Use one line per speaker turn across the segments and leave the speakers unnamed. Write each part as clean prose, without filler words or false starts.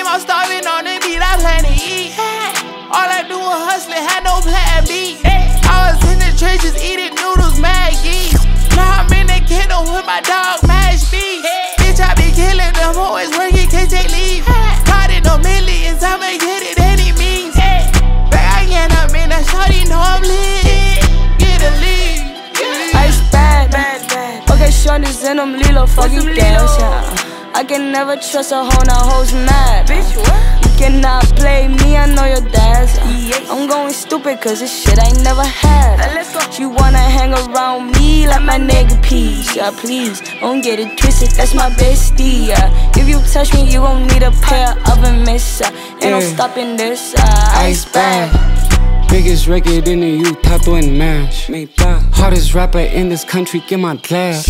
I'm starving on the beat, I plan to eat. All I do is hustling, had no plan B. I was in the trenches eating noodles, Maggie. Now I'm in the kingdom with my dog, Mash B. Bitch, I be killing them, always working, can't take leave. Caught in the millions, I'ma get it any means. Back again, I'm in that shorty, know I'm lit. Get a lead.
Ice bad. Okay, shorties in them Lilo, fuck you dance, yeah. I can never trust a hoe, now hoes mad.
Bitch, what?
You cannot play me, I know your dad's. I'm going stupid cause this shit I ain't never had.
Let's go.
You wanna hang around me like my nigga Peace, yeah, please. Don't get it twisted, that's my bestie, yeah. If you touch me, you gon' need a pair of a miss, ain't no stopping this,
Ice bad. Biggest record in the youth, Tato and Mash. Hardest rapper in this country, get my glass.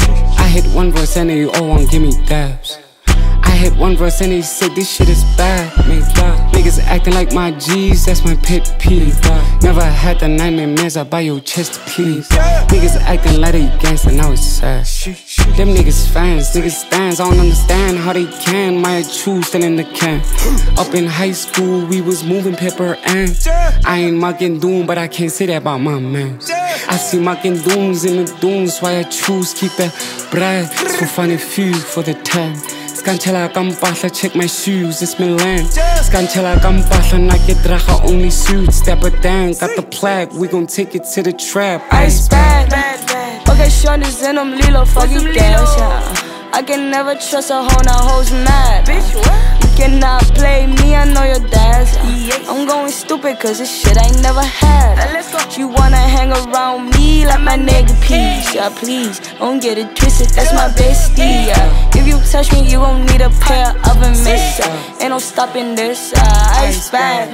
I hit one verse and they all won't give me dabs. I hit one verse and they said this shit is bad. Niggas acting like my G's, that's my pet peeve. Never had the nightmare mans, I buy your chest please. Niggas acting like they gangsta, now it's sad. Them niggas fans, niggas stands, I don't understand how they can. Maya Chu still in the can. Up in high school, we was moving pepper and I ain't mucking doom, but I can't say that about my man. I see mucking dooms in the dooms, why I choose keep the bread. It's for funny few for the 10. Scanchela kampahla, check my shoes, it's Milan. Scanchela kampahla, na get draga only suits. Step it down, got the plaque, we gon' take it to the trap.
Ice bad. Okay, shorties in them Lilo, fuck you dance, yeah. I can never trust a hoe, now hoes mad.
Bitch, what?
You cannot play me, I know your dad's. I'm going stupid cause this shit I ain't never had.
Let's go.
You wanna hang around me like my nigga Peace, yeah, please. Don't get it twisted, that's my bestie, yeah. If you touch me, you gon' need a pair of a miss, ain't no stopping this, Ice bad.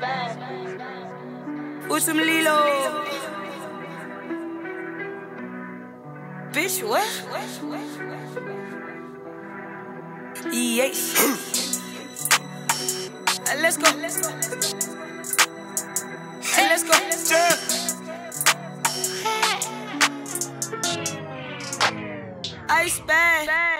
With some Lilo. Bitch, what? Yes. Let's go. Hey, let's go. Ice bad.